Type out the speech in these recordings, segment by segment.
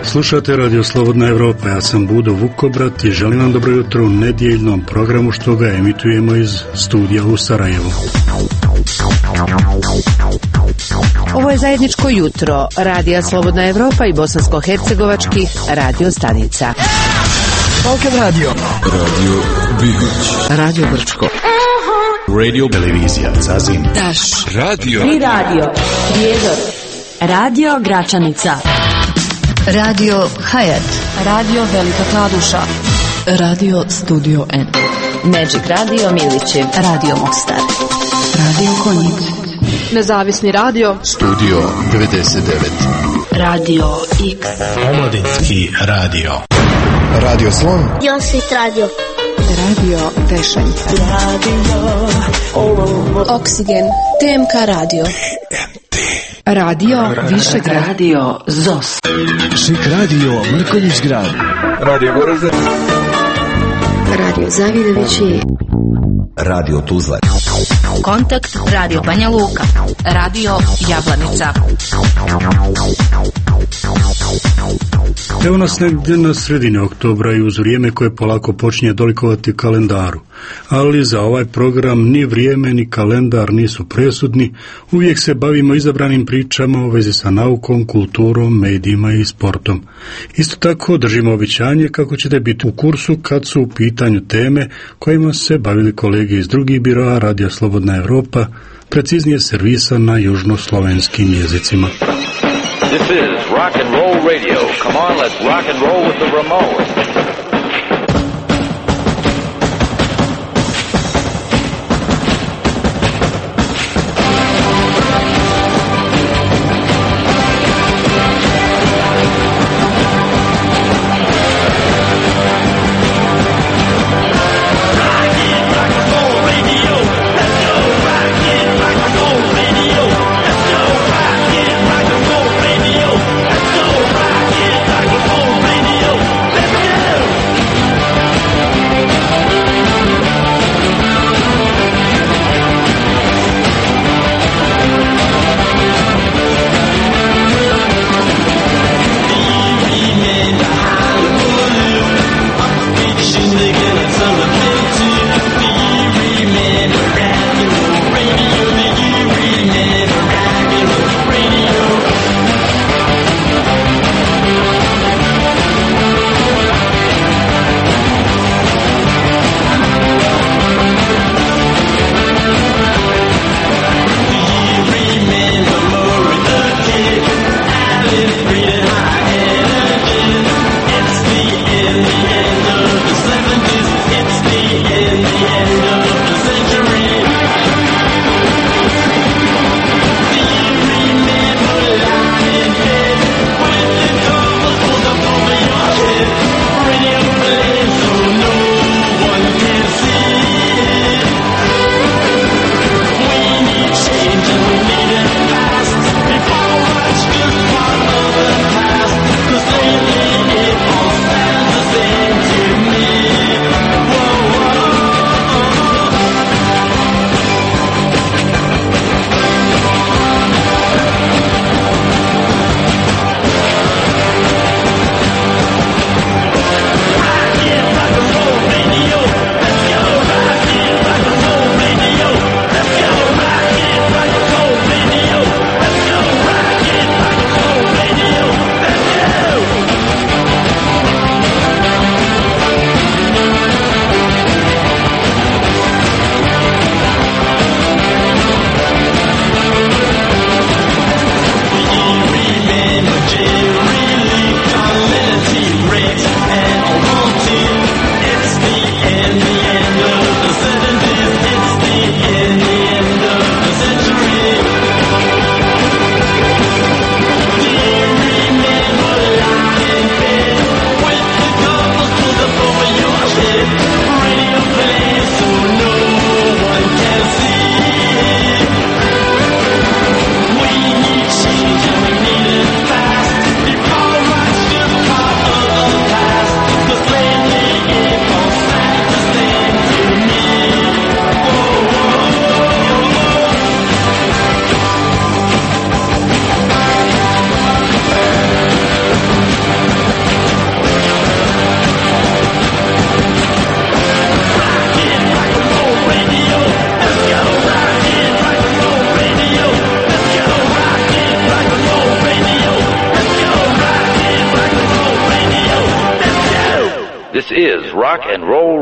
Slušate Radio Slobodna Evropa, ja sam Budo Vukobrat i želim vam dobro jutro u nedjeljnom programu što ga emitujemo iz studija u Sarajevu. Ovo je zajedničko jutro Radija Slobodna Evropa i bosansko-hercegovačkih radio stanica. Balkan Radio, Radio Bihoć, Radio Brčko, Radio Televizija Zazin, Daš, Radio Tri radio, Prijedor, Radio Gračanica, Radio Hayat, Radio Velika Kladuša, Radio Studio N, Magic Radio Milići, Radio Mostar, Radio Konjic, Nezavisni radio, Studio 99, Radio X, Omladinski radio, Radio Slon, Josit radio, Radio Pešanica, Oksigen, TMK Radio, Radio Višegrad, Radio ZOS, Šik Radio Mrkonjić Grad, Radio Goražde, Radio Zavidovići, Radio Tuzla, Kontakt Radio Banja Luka, Radio Jablanica. Evo nas negdje na sredini oktobra i uz vrijeme koje polako počinje dolikovati kalendaru. Ali za ovaj program ni vrijeme ni kalendar nisu presudni, uvijek se bavimo izabranim pričama u vezi sa naukom, kulturom, medijima i sportom. Isto tako držimo obećanje kako ćete biti u kursu kad su u pitanju teme kojima se bavili kolege iz drugih biroa Radija Slobodna Evropa, preciznije servisa na južnoslovenskim jezicima. This is rock and roll radio. Come on, let's rock and roll with the Ramones.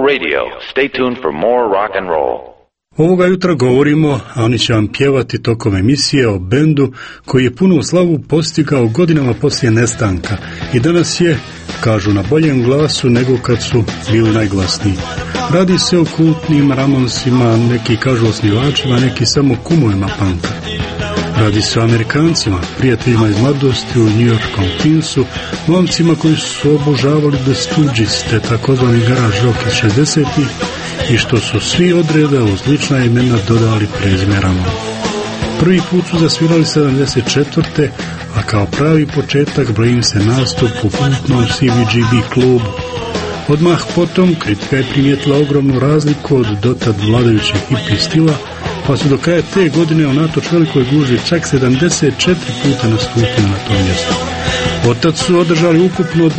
Radio. Stay tuned for more rock and roll. Ovoga jutra govorimo, a oni će vam pjevati tokom emisije o bendu koji je punu slavu postigao godinama poslije nestanka i danas je, kažu, na boljem glasu nego kad su bili najglasniji. Radi se o kultnim Ramonsima, neki kažu osnivačima, neki samo kumovima punka. Radi se o Amerikancima, prijateljima iz mladosti u njujorškom Queensu, momcima koji su obožavali The Stooges, te takozvani garage rock iz 60-ih, i što su svi od reda uz lična imena dodali prezime Ramon. Prvi put su zasvirali 74. a kao pravi početak broji im se nastup u kultnom CBGB klubu. Odmah potom kritika je primijetila ogromnu razliku od dotad vladajućeg hippie stila, pa su do kraja te godine unatoč velikoj gužvi čak 74 puta nastupili na tom mjestu. Otad su održali ukupno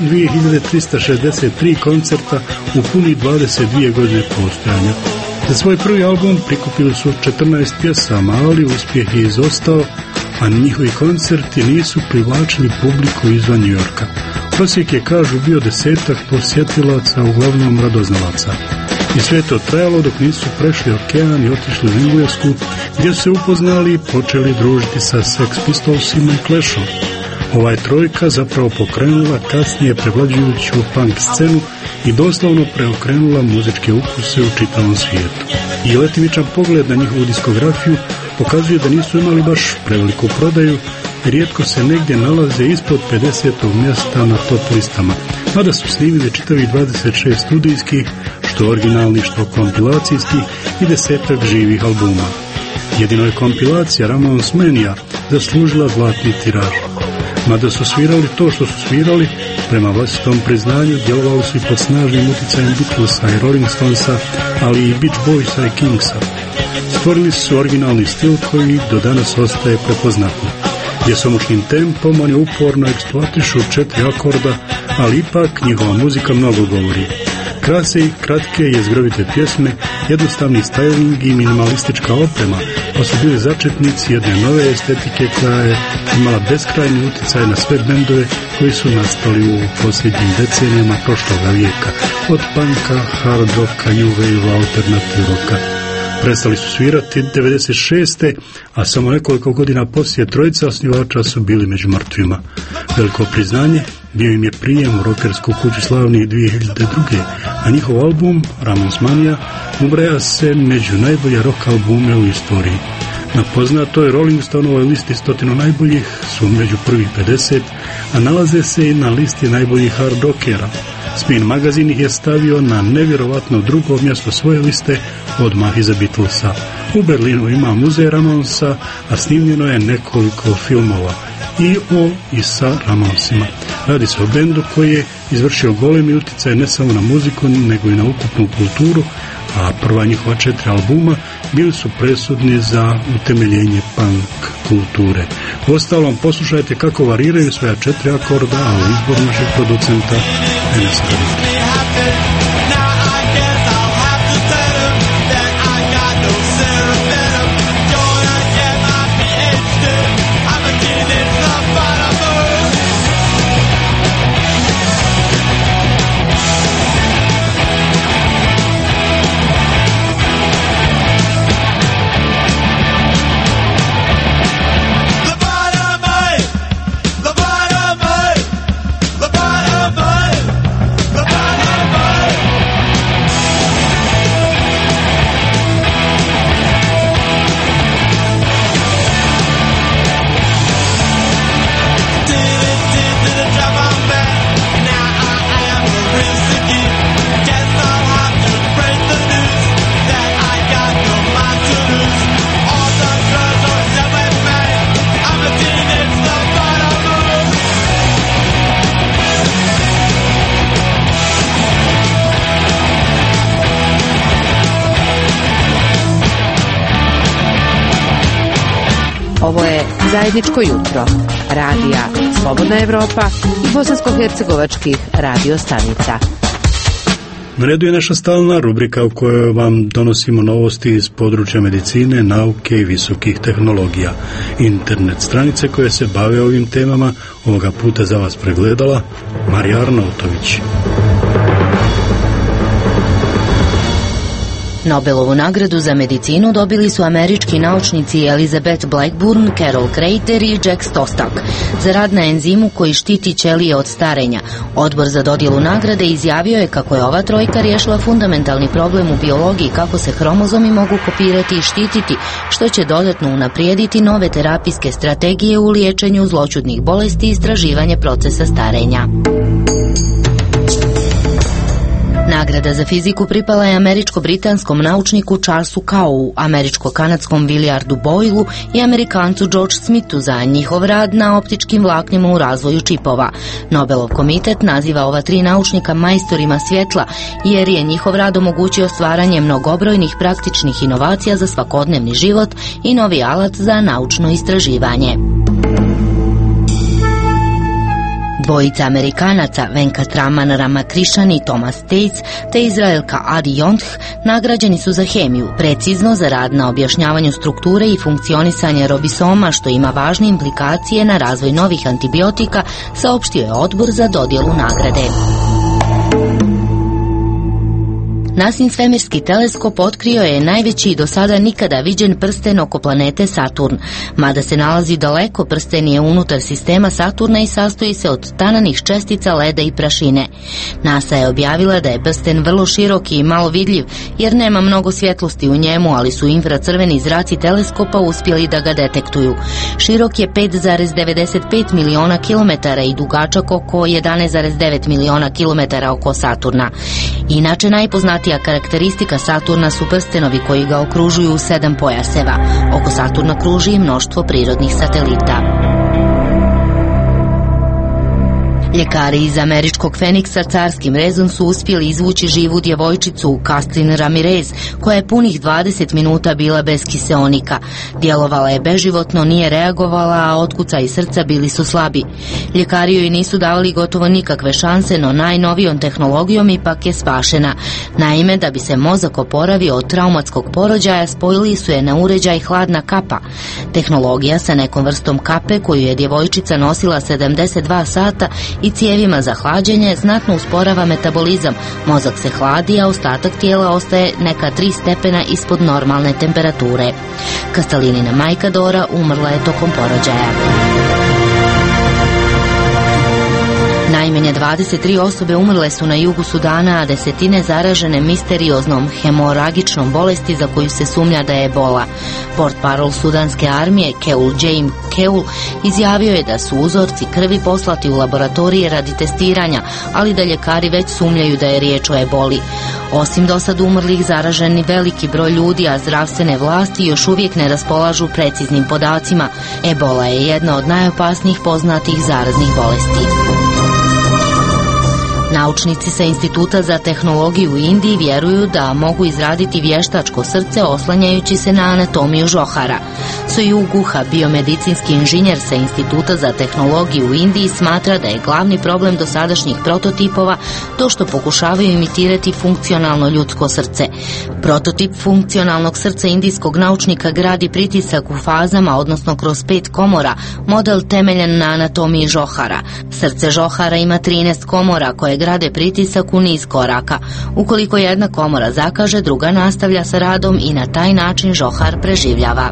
2363 koncerta u puni 22 godine postojanja. Za svoj prvi album prikupili su 14 pjesama, ali uspjeh je izostao, a njihovi koncerti nisu privlačili publiku izvan Njujorka. Prosjek je, kažu, bio 10-ak posjetilaca, uglavnom radoznalaca. I sve to trajalo dok nisu prešli okean i otišli u Englesku, gdje su se upoznali i počeli družiti sa Sex Pistolsima i Clashom. Ova je trojka zapravo pokrenula kasnije prevlađujuću punk scenu i doslovno preokrenula muzičke ukuse u čitavom svijetu. I letimičan pogled na njihovu diskografiju pokazuje da nisu imali baš preveliku prodaju, rijetko se negdje nalaze ispod 50. mjesta na top listama, mada su snimili čitavih 26 studijskih, što originalnih, što kompilacijskih i 10-ak živih albuma. Jedino je kompilacija Ramones Mania zaslužila zlatni tiraž. Mada su svirali to što su svirali, prema vlastitom priznanju djelovali su i pod snažnim utjecajem Beatlesa i Rolling Stonesa, ali i Beach Boysa i Kingsa. Stvorili su originalni stil koji do danas ostaje prepoznatljiv. Bjesomučnim tempom oni uporno eksploatišu 4 akorda, ali ipak njihova muzika mnogo govori. Krase i kratke jezgrovite pjesme, jednostavni styling i minimalistička oprema, pa su bili začetnici jedne nove estetike koja je imala beskrajni utjecaj na sve bendove koji su nastali u posljednjim decenijama prošloga vijeka, od punka, hard rocka, new wave, alternative rocka. Prestali su svirati 96. a samo nekoliko godina poslije trojica osnivača su bili među mrtvima. Veliko priznanje bio im je prijem u rockersku kuću slavnih 2002. a njihov album Ramones Mania ubraja se među najbolje rock albume u istoriji. Na poznatoj Rolling Stoneovoj listi 100 najboljih su među prvih 50, a nalaze se i na listi najboljih hard rockera. Spin magazin ih je stavio na nevjerovatno drugo mjesto svoje liste, odmah iza Beatlesa. U Berlinu ima muzej Ramonesa, a snimljeno je nekoliko filmova i o i sa Ramonsima. Radi se o bendu koji je izvršio golemi utjecaj ne samo na muziku, nego i na ukupnu kulturu, a prva njihova 4 albuma bili su presudni za utemeljenje punk kulture. Uostalom, poslušajte kako variraju svoja 4 akorda, a u izboru našeg producenta Enesa Radika. Ovo je zajedničko jutro radija Slobodna Evropa i bosansko-hercegovačkih radio stanica. Na redu je naša stalna rubrika u kojoj vam donosimo novosti iz područja medicine, nauke i visokih tehnologija. Internet stranice koje se bave ovim temama ovoga puta za vas pregledala Marija Arnautović. Nobelovu nagradu za medicinu dobili su američki naučnici Elizabeth Blackburn, Carol Crater i Jack Szostak za rad na enzimu koji štiti ćelije od starenja. Odbor za dodjelu nagrade izjavio je kako je ova trojka riješila fundamentalni problem u biologiji kako se hromozomi mogu kopirati i štititi, što će dodatno unaprijediti nove terapijske strategije u liječenju zloćudnih bolesti i istraživanje procesa starenja. Nagrada za fiziku pripala je američko-britanskom naučniku Charlesu Cowu, američko-kanadskom Williardu Boyleu i Amerikancu George Smithu za njihov rad na optičkim vlaknima u razvoju čipova. Nobelov komitet naziva ova tri naučnika majstorima svjetla jer je njihov rad omogućio stvaranje mnogobrojnih praktičnih inovacija za svakodnevni život i novi alat za naučno istraživanje. Dvojica Amerikanaca, Venkatraman Ramakrishnan i Thomas Tates, te Izraelka Adi Yontх, nagrađeni su za hemiju, precizno za rad na objašnjavanju strukture i funkcionisanja robisoma, što ima važne implikacije na razvoj novih antibiotika, saopštio je odbor za dodjelu nagrade. NASIN svemirski teleskop otkrio je najveći do sada nikada viđen prsten oko planete Saturn. Mada se nalazi daleko, prsten je unutar sistema Saturna i sastoji se od tananih čestica leda i prašine. NASA je objavila da je prsten vrlo širok i malo vidljiv, jer nema mnogo svjetlosti u njemu, ali su infracrveni zraci teleskopa uspjeli da ga detektuju. Širok je 5,95 miliona kilometara i dugačak oko 11,9 miliona kilometara oko Saturna. Inače, najpoznatija karakteristika Saturna su prstenovi koji ga okružuju u 7 pojaseva. Oko Saturna kruži i mnoštvo prirodnih satelita. Ljekari iz američkog Feniksa carskim rezom su uspjeli izvući živu djevojčicu Kathleen Ramirez, koja je punih 20 minuta bila bez kiseonika. Djelovala je beživotno, nije reagovala, a otkucaji srca bili su slabi. Ljekari joj nisu davali gotovo nikakve šanse, no najnovijom tehnologijom ipak je spašena. Naime, da bi se mozak oporavio od traumatskog porođaja, spojili su je na uređaj hladna kapa. Tehnologija sa nekom vrstom kape koju je djevojčica nosila 72 sata i cijevima za hlađenje znatno usporava metabolizam. Mozak se hladi, a ostatak tijela ostaje neka 3 stepena ispod normalne temperature. Kastalinina majka Dora umrla je tokom porođaja. Najmanje 23 osobe umrle su na jugu Sudana, a desetine zaražene misterioznom hemoragičnom bolesti za koju se sumnja da je ebola. Portparol sudanske armije Keul James Keul izjavio je da su uzorci krvi poslati u laboratorije radi testiranja, ali da ljekari već sumnjaju da je riječ o eboli. Osim do sad umrlih, zaraženi veliki broj ljudi, a zdravstvene vlasti još uvijek ne raspolažu preciznim podacima. Ebola je jedna od najopasnijih poznatih zaraznih bolesti. Naučnici sa Instituta za tehnologiju u Indiji vjeruju da mogu izraditi vještačko srce oslanjajući se na anatomiju žohara. Soju Guha, biomedicinski inženjer sa Instituta za tehnologiju u Indiji, smatra da je glavni problem dosadašnjih prototipova to što pokušavaju imitirati funkcionalno ljudsko srce. Prototip funkcionalnog srca indijskog naučnika gradi pritisak u fazama, odnosno kroz 5 komora, model temeljen na anatomiji žohara. Srce žohara ima 13 komora koje grade pritisak u niz koraka. Ukoliko jedna komora zakaže, druga nastavlja sa radom i na taj način žohar preživljava.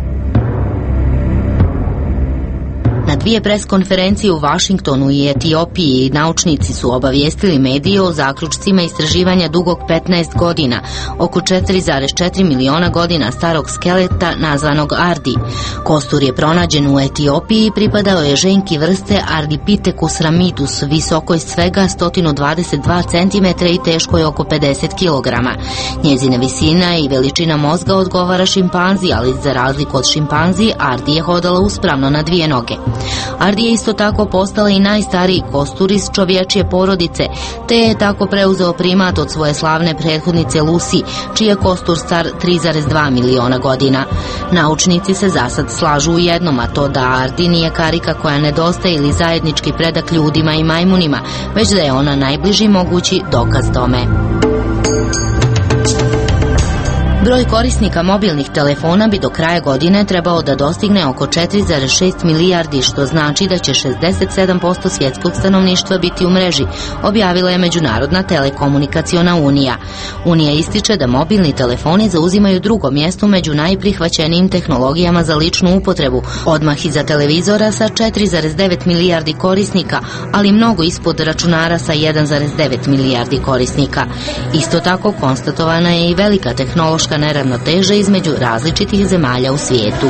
Na 2 preskonferencije u Vašingtonu i Etiopiji naučnici su obavijestili medije o zaključcima istraživanja dugog 15 godina, oko 4,4 miliona godina starog skeleta nazvanog Ardi. Kostur je pronađen u Etiopiji i pripadao je ženki vrste Ardipithecus ramidus, visokoj svega 122 cm i teškoj oko 50 kg. Njezina visina i veličina mozga odgovara šimpanzi, ali za razliku od šimpanzi, Ardi je hodala uspravno na 2 noge. Ardi je isto tako postala i najstariji kostur iz čovječje porodice, te je tako preuzeo primat od svoje slavne prethodnice Lucy, čiji je kostur star 3,2 miliona godina. Naučnici se zasad slažu u jednom, a to da Ardi nije karika koja nedostaje ili zajednički predak ljudima i majmunima, već da je ona najbliži mogući dokaz tome. Broj korisnika mobilnih telefona bi do kraja godine trebao da dostigne oko 4,6 milijardi, što znači da će 67% svjetskog stanovništva biti u mreži, objavila je Međunarodna telekomunikaciona unija. Unija ističe da mobilni telefoni zauzimaju drugo mjesto među najprihvaćenijim tehnologijama za ličnu upotrebu, odmah iza televizora sa 4,9 milijardi korisnika, ali mnogo ispod računara sa 1,9 milijardi korisnika. Isto tako konstatovana je i velika tehnološka neravnoteža između različitih zemalja u svijetu.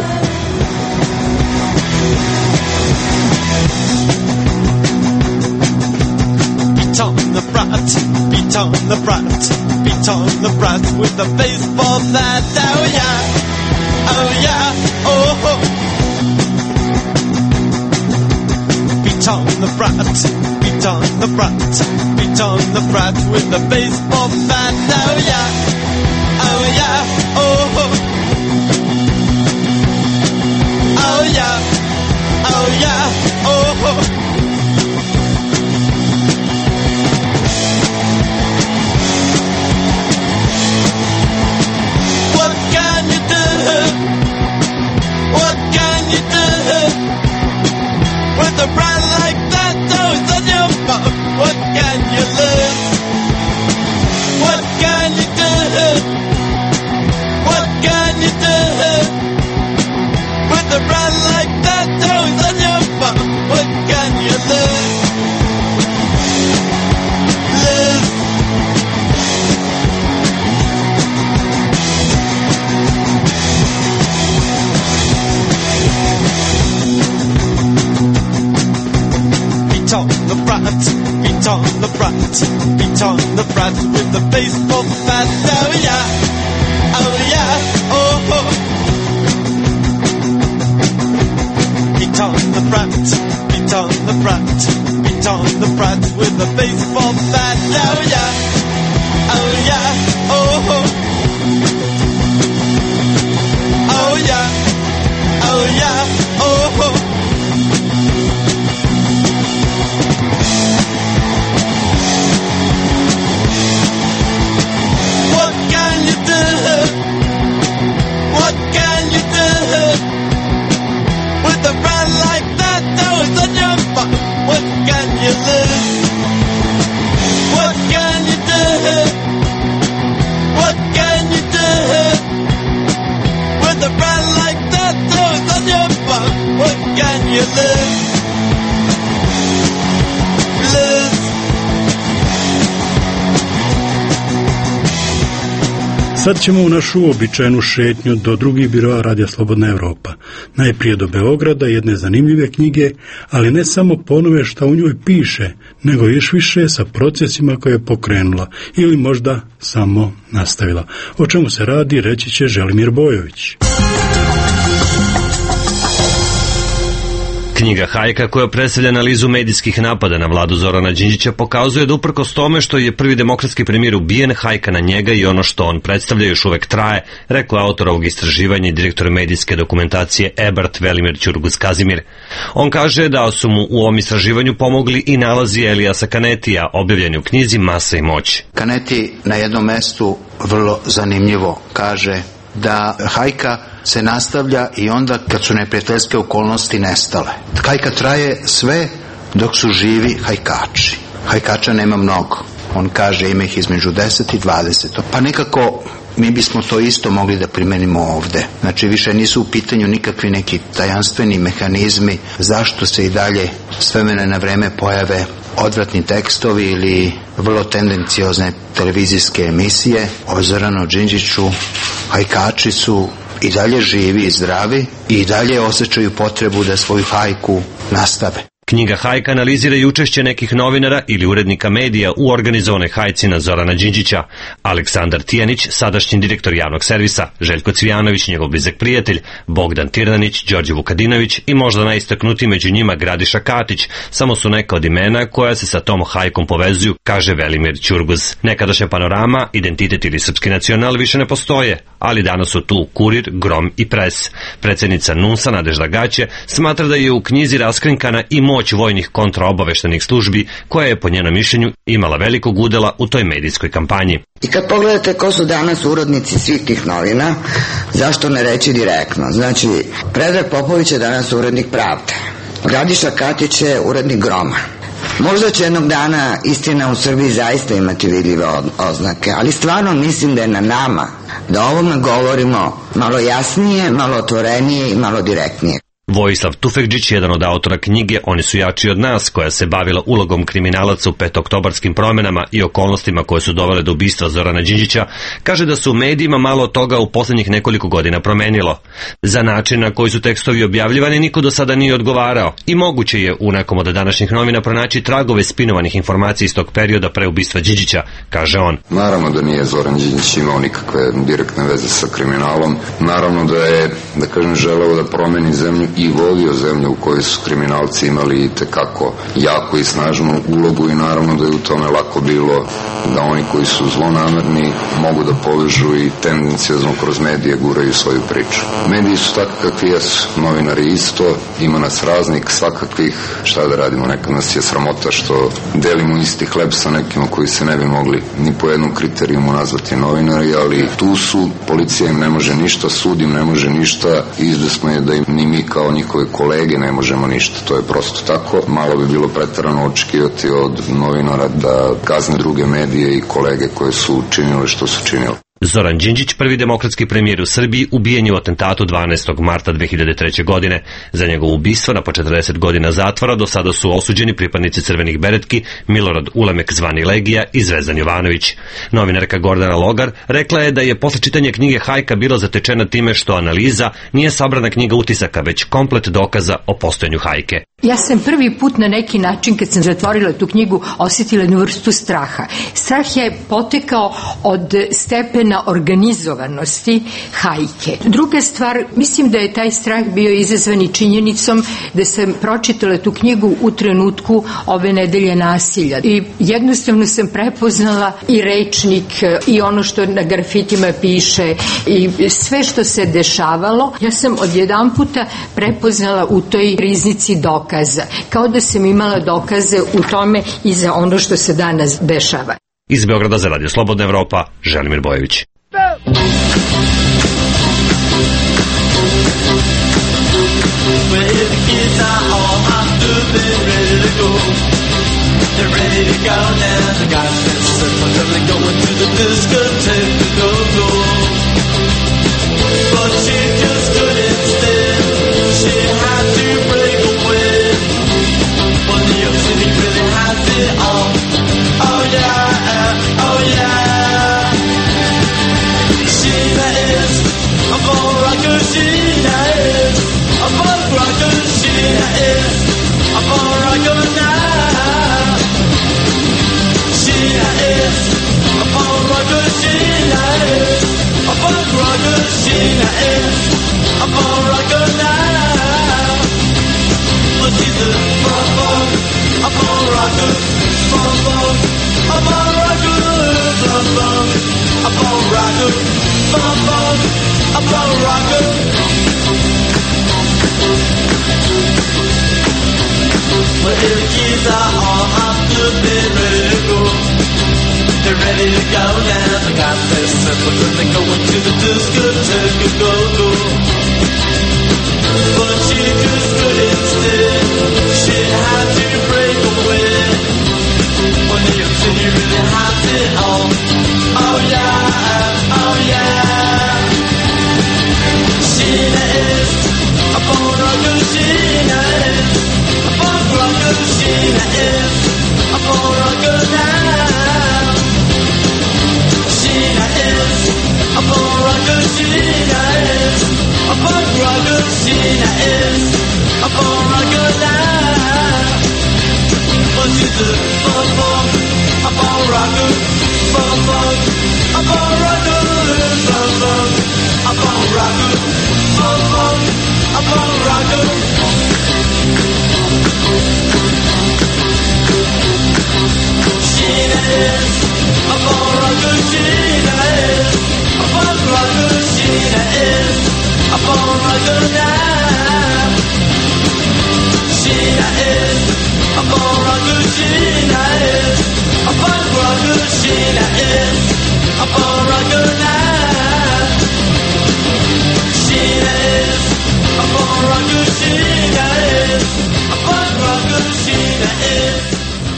Beat on the brat with the baseball bat. Oh yeah, oh yeah, oh. Beat on the brat with the baseball bat. Oh yeah, oh yeah, oh. Oh yeah, oh yeah, oh. With a brand like that, though, it's on your butt. What can you lose? What can you do? What can you do? With a brand like that, though, it's on your butt. What can you lose? Beat on the brat with the baseball bat. Oh yeah, oh yeah, oh. Beat on the brat with the baseball bat. Oh yeah, oh yeah, oh. Oh yeah, oh yeah, oh. What can you lose? What can you do? What can you do? With a brand like that, though, it's on your butt. What can you lose? Lose. Sad ćemo u našu uobičajenu šetnju do drugih biroa Radija Slobodna Evropa. Najprije do Beograda, jedne zanimljive knjige, ali ne samo po onome šta u njoj piše, nego još više sa procesima koje je pokrenula ili možda samo nastavila. O čemu se radi, reći će Želimir Bojović. Knjiga Hajka, koja predstavlja analizu medijskih napada na vladu Zorana Đinđića, pokazuje da uprkos tome što je prvi demokratski premijer ubijen, hajka na njega i ono što on predstavlja još uvek traje, rekao je autor ovog istraživanja i direktor medijske dokumentacije EBRT Velimir Ćurguz Kazimir. On kaže da su mu u ovom istraživanju pomogli i nalazi Elijasa Kanetija, objavljeni u knjizi Masa i moć. Kaneti na jednom mestu vrlo zanimljivo kaže da hajka se nastavlja i onda kad su neprijateljske okolnosti nestale. Hajka traje sve dok su živi hajkači. Hajkača nema mnogo. On kaže ima ih između 10 i 20. Pa nekako mi bismo to isto mogli da primenimo ovde. Znači više nisu u pitanju nikakvi neki tajanstveni mehanizmi zašto se i dalje s vremena na vreme pojave odvratni tekstovi ili vrlo tendenciozne televizijske emisije o Zoranu Đinđiću. Hajkači su i dalje živi i zdravi i dalje osjećaju potrebu da svoju hajku nastave. Knjiga Hajka analizira i učešće nekih novinara ili urednika medija u organizovanoj hajci na Zorana Đinđića. Aleksandar Tijanić, sadašnji direktor javnog servisa, Željko Cvijanović, njegov blizak prijatelj, Bogdan Tirnanić, Đorđe Vukadinović i možda najistaknutiji među njima Gradiša Katić, samo su neka od imena koja se sa tom hajkom povezuju, kaže Velimir Ćurguz. Nekadašnja Panorama, Identitet ili Srpski nacional više ne postoje, ali danas su tu Kurir, Grom i Pres. Predsjednica NUNS-a Nadežda Gaće smatra da je u knjizi raskrinkana i moć moć vojnih kontraobaveštenih službi, koja je po njenom mišljenju imala velikog udela u toj medijskoj kampanji. I kad pogledate ko su danas urodnici svih tih novina, zašto ne reći direktno? Znači, Predrag Popović je danas urednik Pravde, Radiša Katić je urednik Groma. Možda će jednog dana Istina u Srbiji zaista imati vidljive oznake, ali stvarno mislim da je na nama da o ovome govorimo malo jasnije, malo otvorenije i malo direktnije. Vojislav Tufekđić, jedan od autora knjige Oni su jači od nas, koja se bavila ulogom kriminalaca u petoktobarskim promenama i okolnostima koje su dovele do ubistva Zorana Đinđića, kaže da su u medijima malo od toga u poslednjih nekoliko godina promenilo. Za način na koji su tekstovi objavljivani niko do sada nije odgovarao i moguće je u nekom od današnjih novina pronaći tragove spinovanih informacija iz tog perioda pre ubistva Đinđića, kaže on. Naravno da nije Zoran Đinđić imao nikakve direktne veze sa kriminalom. Naravno da je, da kažem, želeo da promeni zemlju i vodio zemlju u kojoj su kriminalci imali i tekako jako i snažnu ulogu i naravno da je u tome lako bilo da oni koji su zlonamerni mogu da povežu i tendencijozno kroz medije guraju svoju priču. Mediji su takvi kakvi jesu, novinari isto, ima nas raznih, svakakvih, šta da radimo, nekad nas je sramota što delimo isti hleb sa nekima koji se ne bi mogli ni po jednom kriterijumu nazvati novinari, ali tu su, policija im ne može ništa, sud im ne može ništa, izvesno je da im ni mi kao njihove kolege ne možemo ništa, to je prosto tako. Malo bi bilo preterano očekivati od novinara da kazne druge medije i kolege koje su činile što su činile. Zoran Đinđić, prvi demokratski premijer u Srbiji, ubijen je u atentatu 12. marta 2003. godine. Za njegovo ubistvo na po 40 godina zatvora do sada su osuđeni pripadnici Crvenih beretki Milorad Ulemek zvani Legija i Zvezdan Jovanović. Novinarka Gordana Logar rekla je da je posle čitanja knjige Hajka bila zatečena time što analiza nije sabrana knjiga utisaka, već komplet dokaza o postojanju Hajke. Ja sam prvi put na neki način, kad sam zatvorila tu knjigu, osjetila jednu vrstu straha. Strah je potekao od stepena organizovanosti Hajke. Druga stvar, mislim da je taj strah bio izazvan i činjenicom da sam pročitala tu knjigu u trenutku ove nedelje nasilja. I jednostavno sam prepoznala i rečnik i ono što na grafitima piše i sve što se dešavalo. Ja sam odjedanputa prepoznala u toj riznici dokaza. Kao da sam imala dokaze u tome i za ono što se danas dešava. Iz Beograda za Radio Slobodna Evropa, Želimir Bojević. Ready to go now, they got their circles and they're going to the discotheque, go. But she just couldn't stay, she had to break away. When the young city really has it all, oh yeah, oh yeah. Sheena is a bone rocker, Sheena is a bone rocker, Sheena is a bone rocker now. Sheena is a bone rocker, Sheena is a bone rocker, Sheena is a bone rocker now. But she's a bone rocker, a bone rocker, bone rocker, a bone rocker, bone rocker, a bone rocker, bone rocker, a bone rocker. Sheena is a bone rocker, Sheena is a bone rocker, Sheena is a bone rocker now. Sheena is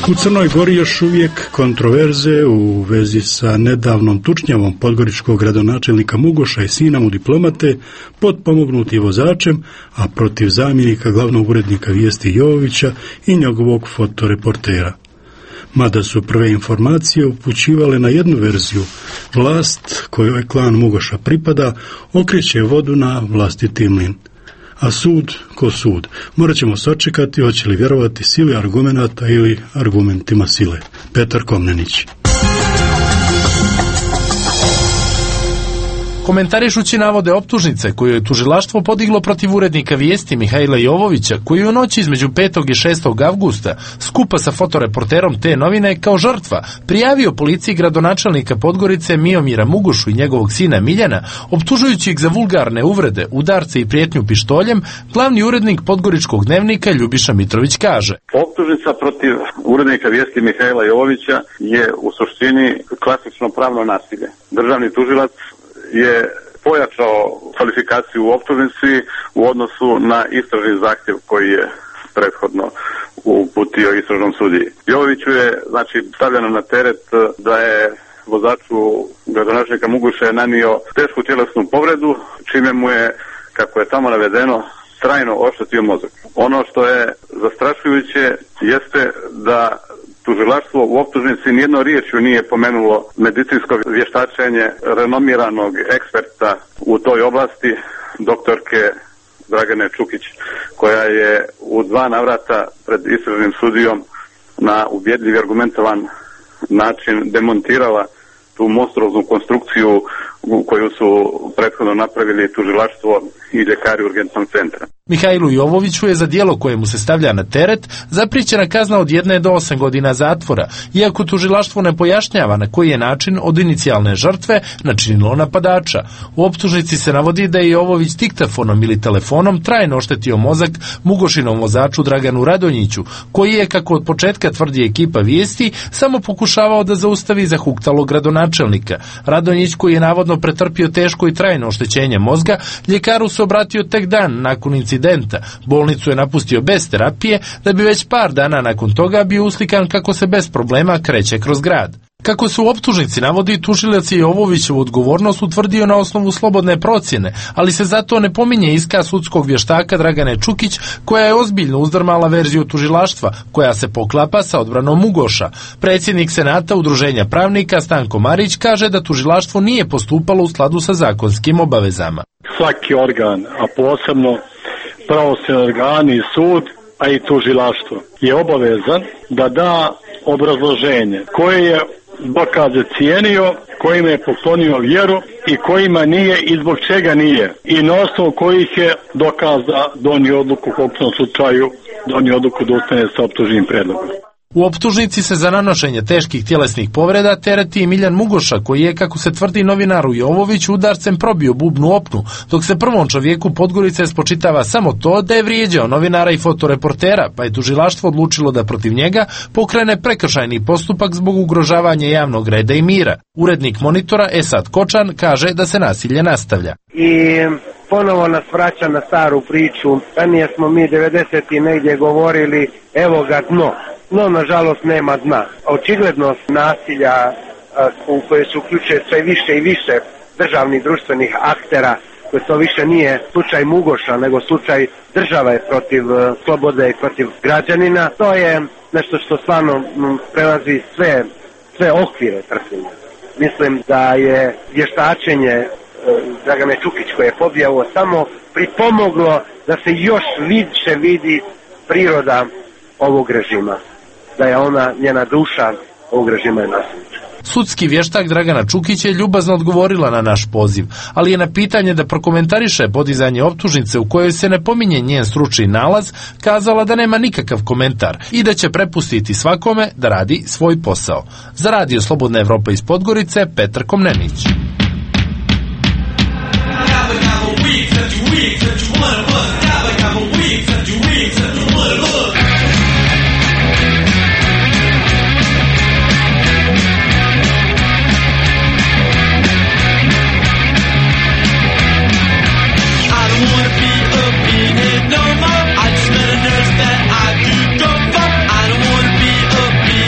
U Crnoj Gori još uvijek kontroverze u vezi sa nedavnom tučnjavom podgoričkog gradonačelnika Mugoša i sina mu diplomate, potpomognuti vozačem, a protiv zamjenika glavnog urednika vijesti Jovovića i njegovog fotoreportera. Mada su prve informacije upućivale na jednu verziju, vlast kojoj klan Mugoša pripada okreće vodu na vlastiti mlin. A sud ko sud. Morat ćemo sačekati hoće li vjerovati sili argumenata ili argumentima sile. Petar Komnenić. Komentarišući navode optužnice koju je tužilaštvo podiglo protiv urednika vijesti Mihajla Jovovića, koji je u noći između 5. i 6. avgusta skupa sa fotoreporterom te novine kao žrtva prijavio policiji gradonačelnika Podgorice Miomira Mugošu i njegovog sina Miljana, optužujući ih za vulgarne uvrede, udarce i prijetnju pištoljem, glavni urednik Podgoričkog dnevnika Ljubiša Mitrović kaže: Optužnica protiv urednika vijesti Mihajla Jovovića je u suštini klasično pravno nasilje. Državni tužilac je pojačao kvalifikaciju u optužnici u odnosu na istražni zahtjev koji je prethodno uputio istražnom sudiji. Jovoviću je stavljeno na teret da je vozaču gradonačelnika Mugoša nanio tešku tjelesnu povredu, čime mu je, kako je tamo navedeno, trajno oštetio mozak. Ono što je zastrašujuće jeste da tužilaštvo u optužnici nijednom riječju nije pomenulo medicinsko vještačenje renomiranog eksperta u toj oblasti, doktorke Dragane Čukić, koja je u 2 navrata pred istražnim sudijom na ubjedljiv i argumentovan način demontirala tu monstruoznu konstrukciju koju su prethodno napravili tužilaštvo i ljekari urgentnog centra. Mihajlu Jovoviću je za djelo koje mu se stavlja na teret zapričena kazna od 1 do 8 godina zatvora, iako tužilaštvo ne pojašnjava na koji je način od inicijalne žrtve načinilo napadača. U optužnici se navodi da je Jovović diktafonom ili telefonom trajno oštetio mozak Mugošinom vozaču Draganu Radonjiću, koji je, kako od početka tvrdi ekipa vijesti, samo pokušavao da zaustavi zahuktalog gradonačelnika. Radonjić, koji je navodno pretrpio teško i trajno oštećenje mozga, ljekaru se obratio tek dan nakon incidenta. Bolnicu je napustio bez terapije, da bi već par dana nakon toga bio uslikan kako se bez problema kreće kroz grad. Kako se u optužnici navodi, tužilac je Jovovićevu odgovornost utvrdio na osnovu slobodne procjene, ali se zato ne pominje iskaz sudskog vještaka Dragane Čukić, koja je ozbiljno uzdrmala verziju tužilaštva, koja se poklapa sa odbranom Mugoša. Predsjednik Senata Udruženja pravnika Stanko Marić kaže da tužilaštvo nije postupalo u skladu sa zakonskim obavezama. Svaki organ, a posebno pravosudni organi i sud, a i tužilaštvo, je obavezan da da obrazloženje koje je dokaze cijenio, kojima je poklonio vjeru i kojima nije i zbog čega nije. I na osnovu kojih je dokaza donio odluku u konkretnom slučaju, donio odluku da ustane sa optužnim predlogom. U optužnici se za nanošenje teških tjelesnih povreda tereti i Miljan Mugoša, koji je, kako se tvrdi novinaru Jovović, udarcem probio bubnu opnu, dok se prvom čovjeku Podgorice spočitava samo to da je vrijeđao novinara i fotoreportera, pa je tužilaštvo odlučilo da protiv njega pokrene prekršajni postupak zbog ugrožavanja javnog reda i mira. Urednik Monitora Esad Kočan kaže da se nasilje nastavlja. I ponovo nas vraća na staru priču. Ranije smo mi 90. negdje govorili, evo ga dno. No, nažalost, nema dna. Očiglednost nasilja u koje se uključuje sve više i više državnih društvenih aktera, koje to više nije slučaj Mugoša, nego slučaj države protiv slobode i protiv građanina, to je nešto što stvarno prelazi sve okvire trpljenja. Mislim da je vještačenje Dragane Čukić, koje je pobjavo, samo pripomoglo da se još više vidi priroda ovog režima, da je ona, njena duša ovog režima je nasilnička. Sudski vještak Dragana Čukić je ljubazno odgovorila na naš poziv, ali je na pitanje da prokomentariše podizanje optužnice u kojoj se ne pominje njen stručni nalaz, kazala da nema nikakav komentar i da će prepustiti svakome da radi svoj posao. Za Radio Slobodna Evropa iz Podgorice, Petar Komnenić. No more, I just met a nurse that I do go for. I don't wanna be a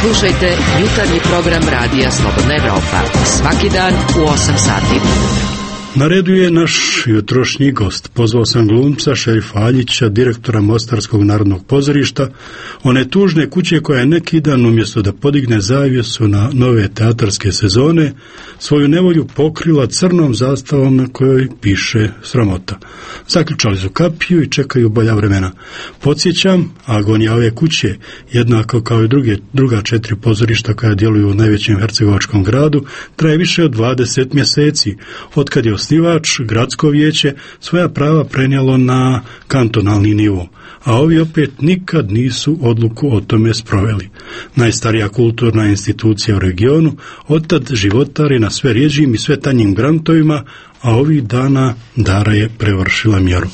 Slušajte jutarnji program Radija Slobodna Evropa. Svaki dan u 8 sati. Na redu je naš jutrošnji gost. Pozvao sam glumca Šerifa Aljića, direktora Mostarskog narodnog pozorišta, one tužne kuće koja je neki dan umjesto da podigne zavjesu na nove teatarske sezone, svoju nevolju pokrila crnom zastavom na kojoj piše sramota. Zaključali su kapiju i čekaju bolja vremena. Podsjećam, agonija ove kuće, jednako kao i druga 4 pozorišta koja djeluju u najvećem hercegovačkom gradu, traje više od 20 mjeseci, otkad je osnivač, gradsko vijeće, svoja prava prenijelo na kantonalni nivo, a ovi opet nikad nisu odluku o tome sproveli. Najstarija kulturna institucija u regionu otad životari na sve rjeđim i sve tanjim grantovima, a ovih dana dara je prevršila mjeru.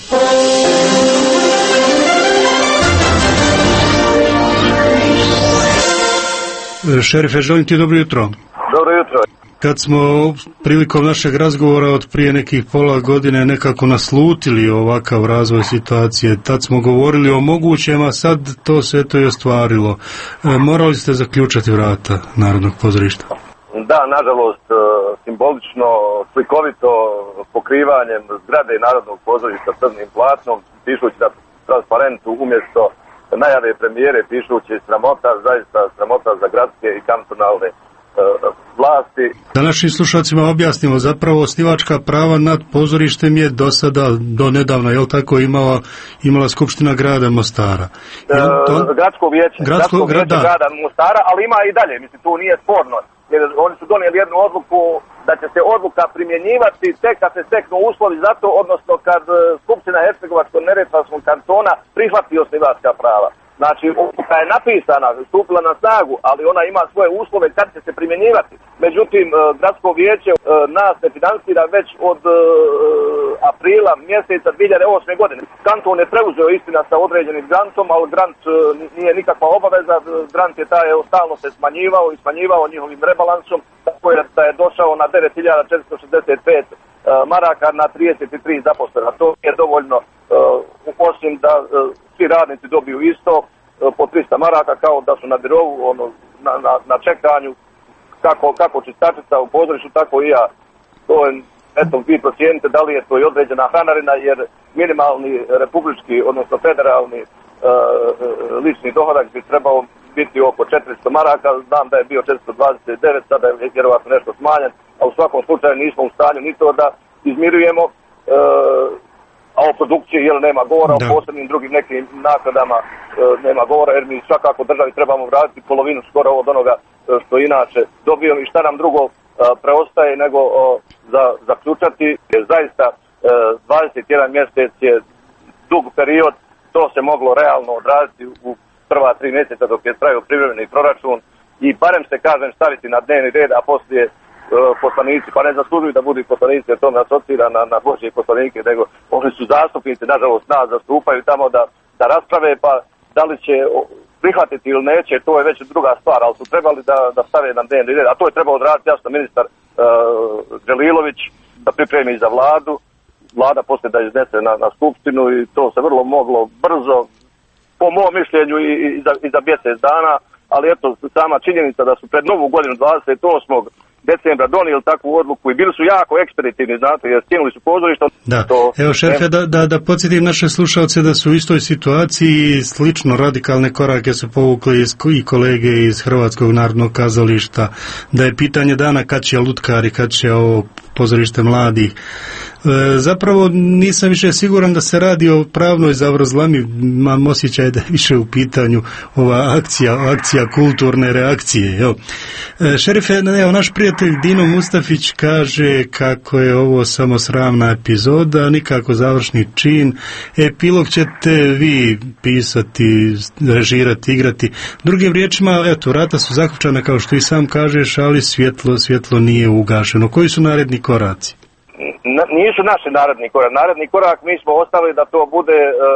Šerife, želim ti dobro jutro. Dobro jutro. Kad smo prilikom našeg razgovora od prije nekih pola godine nekako naslutili ovakav razvoj situacije, tad smo govorili o mogućem, a sad to se eto i ostvarilo. Morali ste zaključati vrata Narodnog pozorišta? Da, nažalost, simbolično, slikovito pokrivanjem zgrade Narodnog pozorišta crnim platnom, pišući na transparentu umjesto najave premijere, pišući sramota, zaista sramota za gradske i kantonalne vlasti. Da našim slušalcima objasnimo, zapravo osnivačka prava nad pozorištem je do sada, do nedavno, je li tako, imala Skupština grada Mostara? Gradsko vijeće grada Mostara, ali ima i dalje, mislim, tu nije sporno, jer oni su donijeli jednu odluku da će se odluka primjenjivati tek kad se steknu uslovi za to, odnosno kad Skupština Hercegovačko-neretvanskog kantona prihvati osnivačka prava. Znači, odluka je napisana, stupila na snagu, ali ona ima svoje uslove kad će se primjenjivati. Međutim, gradsko vijeće nas ne financira već od aprila mjeseca 2008. godine. Kanton je preuzeo, istina, sa određenim grantom, ali grant nije nikakva obaveza. Grant je taj stalno se smanjivao njihovim rebalansom, tako da je došao na 9.465 maraka na 33 zaposlena. To je dovoljno, osim da svi radnici dobiju isto po 300 maraka, kao da su na birovu, na čekanju, kako čistačica u pozorištu, tako i ja. To je, eto, vi procijenite da li je to i određena hranarina, jer minimalni republički, odnosno federalni lični dohodak bi trebao biti oko 400 maraka, znam da je bio 429, sada je vjerovatno nešto smanjen, a u svakom slučaju nismo u stanju ni to da izmirujemo, a o produkciji nema govora, o posebnim drugim nekim nakladama nema govora, jer mi svakako državi trebamo vratiti polovinu skoro od onoga što inače dobijemo, i šta nam drugo preostaje nego za zaključati, jer zaista 21 mjesec je dug period, to se moglo realno odraziti u prva 3 mjeseca dok je trajao privremeni proračun i barem se, kažem, staviti na dnevni red, a poslije poslanici, pa ne zaslužuju da budu poslanici, jer to me asocira na Božje poslanike, nego oni su zastupnici, nažalost nas zastupaju tamo da rasprave, pa da li će prihvatiti ili neće, to je već druga stvar, ali su trebali da stave na dnevni red, a to je trebao odraditi jasno ministar Đelilović, da pripremi za vladu, vlada poslije da iznese na skupštinu, i to se vrlo moglo brzo, po mom mišljenju, i za mjesec dana, ali eto, sama činjenica da su pred novu godinu 28. decembra donijeli takvu odluku i bili su jako ekspeditivni, znate, jer skinuli su pozorište. Da, evo šefe, da podsjetim naše slušalce da su u istoj situaciji, slično radikalne korake su povukli i kolege iz Hrvatskog narodnog kazališta, da je pitanje dana kad će lutkari, kad će ovo pozorište mladih. Zapravo nisam više siguran da se radi o pravnoj zavrzlami, imam osjećaj da je više u pitanju ova akcija kulturne reakcije. Evo. Šerife, evo, naš prijatelj Dino Mustafić kaže kako je ovo samo sramna epizoda, nikako završni čin, epilog ćete vi pisati, režirati, igrati. Drugim riječima, eto, vrata su zaključana kao što i sam kažeš, ali svjetlo nije ugašeno. Koji su naredni koraci? Nisu naši naredni korak, mi smo ostavili da to bude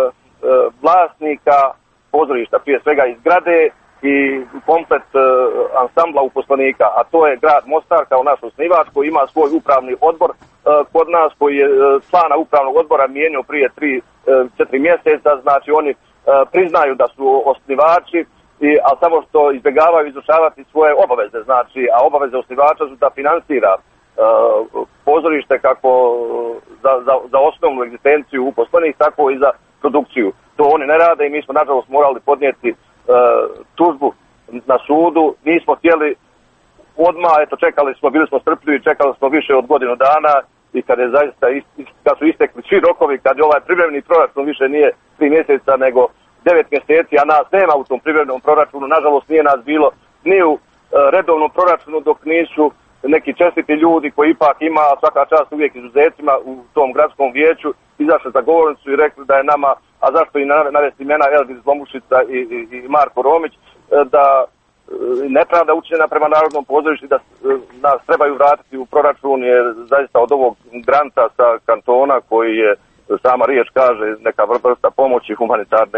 vlasnika pozorišta, prije svega iz zgrade i komplet ansambla uposlenika, a to je grad Mostar kao naš osnivač koji ima svoj upravni odbor kod nas, koji je člana upravnog odbora mijenjao prije 3-4 mjeseca, znači oni priznaju da su osnivači a samo što izbjegavaju izvršavati svoje obaveze, znači, a obaveze osnivača su da finansira pozorište kako za osnovnu egzistenciju uposlenih, tako i za produkciju. To oni ne rade i mi smo nažalost morali podnijeti tužbu na sudu. Nismo htjeli odmah, čekali smo, bili smo strpljivi, čekali smo više od godinu dana i kad je zaista, kad su istekli svi rokovi, kad je ovaj privremeni proračun više nije 3 mjeseca nego 9 mjeseci, a nas nema u tom privremenom proračunu, nažalost nije nas bilo ni u redovnom proračunu dok nisu neki čestiti ljudi koji ipak ima svaka čast uvijek izuzecima u tom gradskom vijeću izašli za govornicu i rekli da je nama, a zašto i navesti imena Elvis Zlomušica i Marko Romić, da nepravda učinjena prema Narodnom pozorištu, da nas trebaju vratiti u proračun, jer zaista od ovog granta sa kantona koji je, sama riječ kaže, neka vrsta pomoći humanitarne,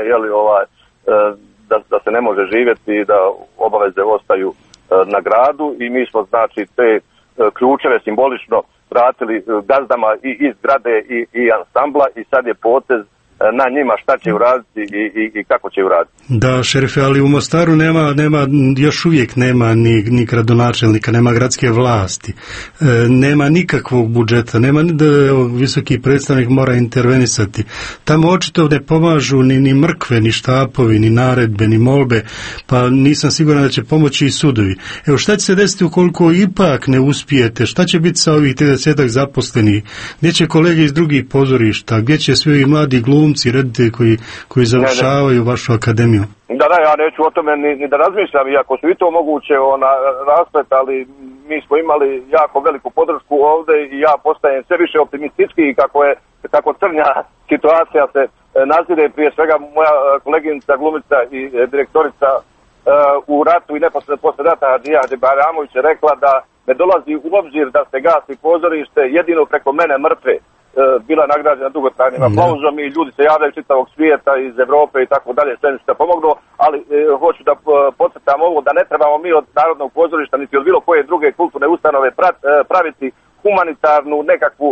da se ne može živjeti i da obaveze ostaju na gradu, i mi smo znači te ključeve simbolično vratili gazdama i iz zgrade i ansambla, i sad je potez na njima šta će uraditi i kako će uraditi. Da, šerife, ali u Mostaru nema, još uvijek nema ni gradonačelnika, nema gradske vlasti, nema nikakvog budžeta, nema da visoki predstavnik mora intervenisati. Tamo očito ne pomažu ni mrkve, ni štapovi, ni naredbe, ni molbe, pa nisam siguran da će pomoći i sudovi. Evo, šta će se desiti ukoliko ipak ne uspijete? Šta će biti sa ovih 30 zaposlenih? Gdje će kolege iz drugih pozorišta? Gdje će svi ovi mladi glumci, reditelji koji završavaju vašu akademiju? Da, ja neću o tome ni da razmišljam, iako su i to moguće rasplet, ali mi smo imali jako veliku podršku ovdje i ja postajem sve više optimistički, i kako crnja situacija se nazire. Prije svega moja koleginica glumica i direktorica u ratu i neposredno poslije rata Hadžija Baramović je rekla da ne dolazi u obzir da se gasi pozorište, jedino preko mene mrtve. Bila nagrađena dugotrajnim aplauzom i ljudi se javljaju čitavog svijeta, iz Europe i tako dalje, sve što je pomoglo, ali hoću da podcrtam ovo, da ne trebamo mi od Narodnog pozorišta niti od bilo koje druge kulturne ustanove praviti humanitarnu nekakvu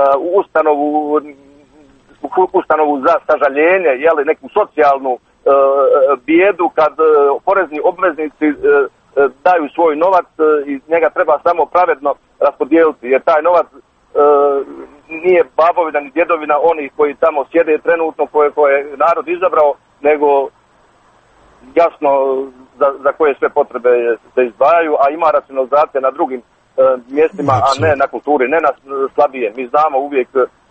ustanovu za sažaljenje, neku socijalnu bijedu, kad porezni obveznici daju svoj novac i njega treba samo pravedno raspodijeliti, jer taj novac nije babovina ni djedovina onih koji tamo sjede trenutno, koje je narod izabrao, nego jasno za koje sve potrebe se izdvajaju, a ima racionalizacija na drugim mjestima, a ne na kulturi, ne na slabije. Mi znamo uvijek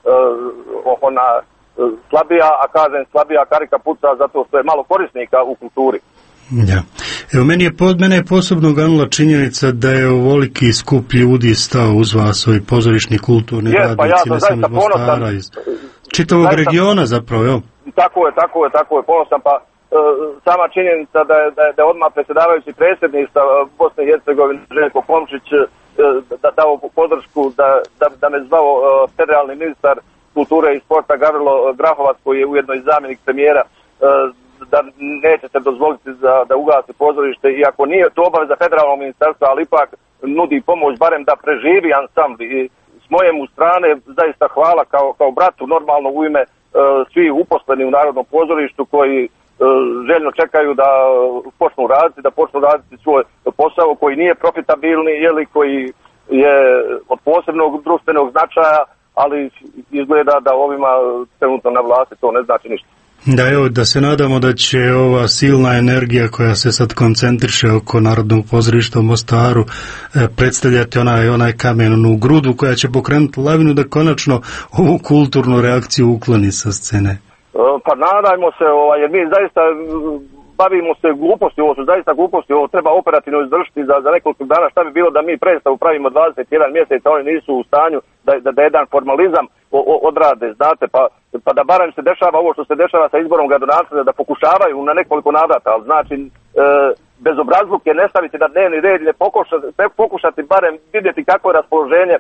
ona slabija, a kažem slabija karika puca zato što je malo korisnika u kulturi. Ja. Evo, mene je posebno ganula činjenica da je ovoliki skup ljudi stao uz vas, ovi pozorišni kulturni radnici, pa ja sam zaista ponosan, iz čitavog regiona zapravo, evo. Tako je ponosan, pa sama činjenica da je odmah predsjedavajući predsjedništva Bosne i Hercegovine Željko Komšić dao podršku, da me zvao federalni ministar kulture i sporta Gavrilo Grahovac, koji je ujedno i zamjenik premijera, da neće se dozvoliti da ugasi pozorište, iako nije to obaveza federalnog ministarstva, ali ipak nudi pomoć barem da preživi ansambl. I s moje mu strane zaista hvala kao bratu, normalno u ime svi uposleni u Narodnom pozorištu koji željno čekaju da počnu raditi svoj posao koji nije profitabilni, koji je od posebnog društvenog značaja, ali izgleda da ovima trenutno na vlasti to ne znači ništa. Da, evo, da se nadamo da će ova silna energija koja se sad koncentriše oko Narodnog pozorišta u Mostaru predstavljati onaj kamen, onu grudu koja će pokrenuti lavinu da konačno ovu kulturnu reakciju ukloni sa scene. Pa nadajmo se, jer mi zaista bavimo se gluposti, ovo su zaista gluposti, ovo treba operativno izvršiti za nekoliko dana. Šta bi bilo da mi predstavu pravimo 21 mjesec, a oni nisu u stanju da jedan formalizam odrade, znate, pa da barem se dešava ovo što se dešava sa izborom gradonačelnika, da pokušavaju na nekoliko navrata, ali znači bez obrazluke ne staviti na dnevni red, ne pokušati barem vidjeti kako je raspoloženje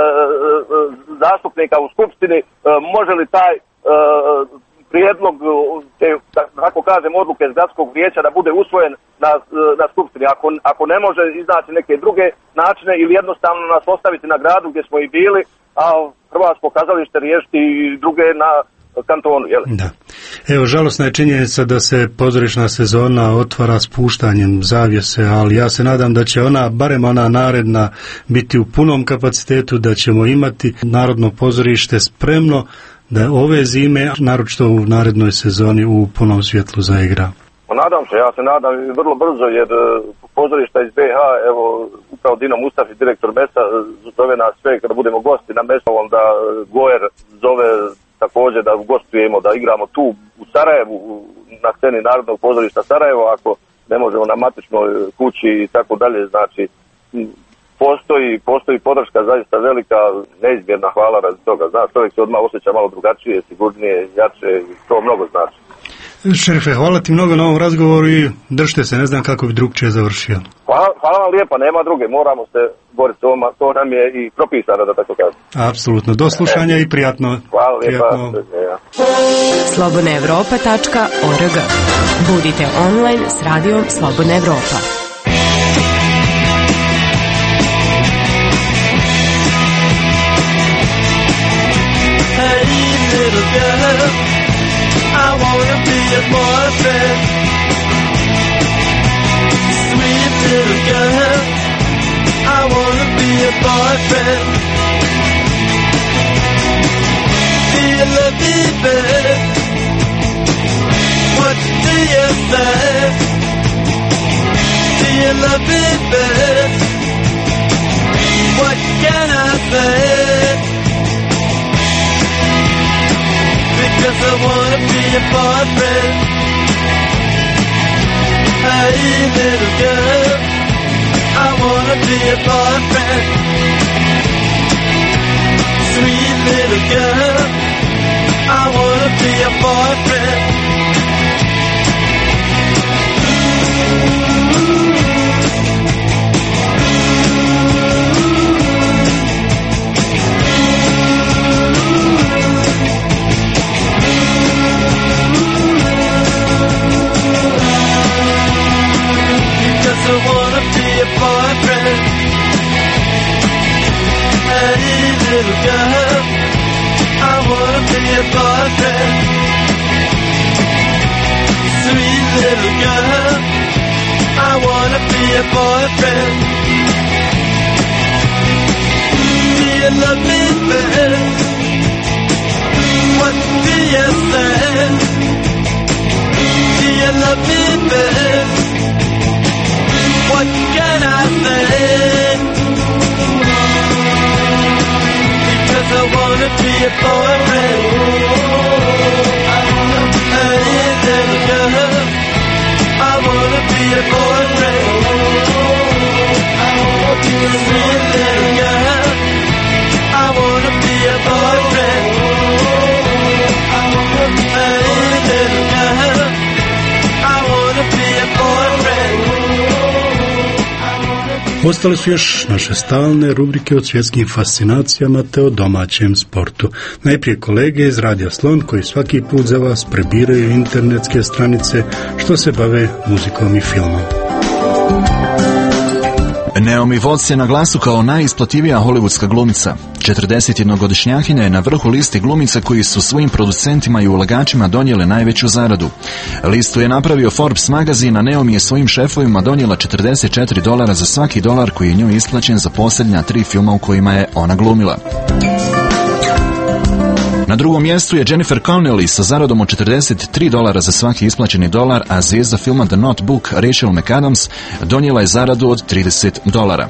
zastupnika u skupštini, može li taj prijedlog, tako kažem, odluke iz gradskog vijeća da bude usvojen na skupštini. Ako ne može iznaći neke druge načine ili jednostavno nas ostaviti na gradu gdje smo i bili, a Hrvatsko kazalište riješiti i druge na kantonu. Da. Evo, žalosna je činjenica da se pozorišna sezona otvara spuštanjem zavjese, ali ja se nadam da će ona, barem ona naredna, biti u punom kapacitetu, da ćemo imati Narodno pozorište spremno da ove zime, naročito u narednoj sezoni, u punom svjetlu zaigra. Nadam se, ja se nadam vrlo brzo, jer pozorišta iz BiH, evo, upravo Dino Mustafi, direktor MES-a, zove nas sve kada budemo gosti na MES-u, onda Goer zove također da gostujemo, da igramo tu u Sarajevu, na sceni Narodnog pozorišta Sarajevo, ako ne možemo na matičnoj kući i tako dalje, znači postoji podrška zaista velika, neizmjerna, hvala radi toga. Znaš, čovjek se odmah osjeća malo drugačije, sigurnije, jače, to mnogo znači. Šerife, hvala ti mnogo na ovom razgovoru i držite se, ne znam kako bi drugčije završio. Hvala vam lijepa, nema druge, moramo se boriti, to nam je i propisano, da tako kažem. Apsolutno, do slušanja i prijatno. Hvala lijepa. slobodnaevropa.org. Budite online s radijom Slobodna Evropa. Hey, little girl, I wanna be your boyfriend. Sweet little girl, I wanna be your boyfriend. Do you love me, babe? What do you say? Do you love me, babe? What can I say? Because I wanna be your boyfriend. Hey, little girl, I wanna be your boyfriend. Sweet little girl, I wanna be your boyfriend. I wanna be your boyfriend. Hey, little girl, I wanna be your boyfriend. Sweet little girl, I wanna be your boyfriend. Do you love me, babe? What do you say? Do you love me, babe? What can I say? Because I wanna be a boyfriend. Hey, little girl, I wanna be a boyfriend. Sweet little girl, I wanna be a boyfriend. Hey, little girl, I wanna be a boyfriend. Ostale su još naše stalne rubrike o svjetskim fascinacijama te o domaćem sportu. Najprije kolege iz Radija Slon koji svaki put za vas prebiraju internetske stranice što se bave muzikom i filmom. Naomi Watts je na glasu kao najisplativija hollywoodska glumica. 41-godišnjakinja je na vrhu liste glumica koji su svojim producentima i ulagačima donijele najveću zaradu. Listu je napravio Forbes magazin, a Naomi je svojim šefovima donijela $44 za svaki dolar koji je njoj isplaćen za posljednja 3 filma u kojima je ona glumila. Na drugom mjestu je Jennifer Connelly sa zaradom od $43 za svaki isplaćeni dolar, a zvijezda filma The Notebook Rachel McAdams donijela je zaradu od $30.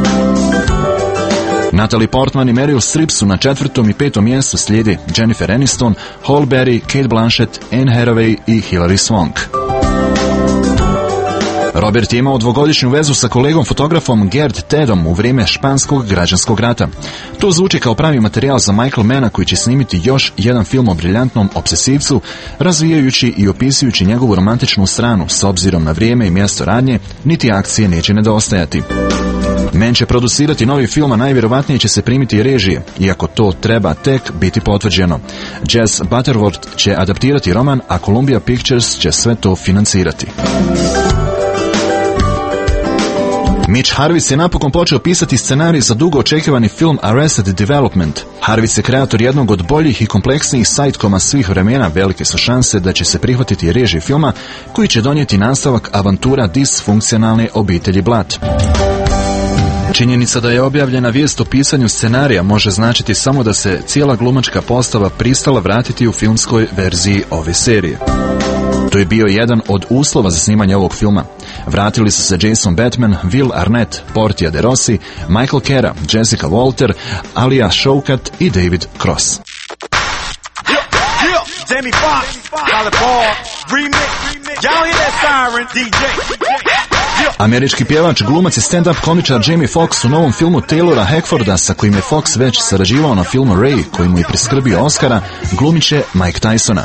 Natalie Portman i Meryl Streep su na 4. i 5. mjestu, slijedi Jennifer Aniston, Halle Berry, Kate Blanchett, Anne Hathaway i Hilary Swank. Robert je imao 2-godišnju vezu sa kolegom fotografom Gerd Tedom u vrijeme španskog građanskog rata. To zvuči kao pravi materijal za Michael Manna koji će snimiti još jedan film o briljantnom obsesivcu, razvijajući i opisujući njegovu romantičnu stranu. S obzirom na vrijeme i mjesto radnje, niti akcije neće nedostajati. Mann će producirati novi film, a najvjerovatnije će se primiti i režije, iako to treba tek biti potvrđeno. Jess Butterworth će adaptirati roman, a Columbia Pictures će sve to financirati. Mitch Harvis je napokon počeo pisati scenarij za dugo očekivani film Arrested Development. Harvis je kreator jednog od boljih i kompleksnijih sitkoma svih vremena, velike su šanse da će se prihvatiti režije filma koji će donijeti nastavak avantura disfunkcionalne obitelji Blatt. Činjenica da je objavljena vijest o pisanju scenarija može značiti samo da se cijela glumačka postava pristala vratiti u filmskoj verziji ove serije. To je bio jedan od uslova za snimanje ovog filma. Vratili su se Jason Bateman, Will Arnett, Portia de Rossi, Michael Cera, Jessica Walter, Alia Shaukat i David Cross. Američki pjevač, glumac i stand-up komičar Jamie Foxx u novom filmu Taylora Hackforda, sa kojim je Fox već sarađivao na filmu Ray, koji mu je priskrbio Oscara, glumiće Mike Tysona.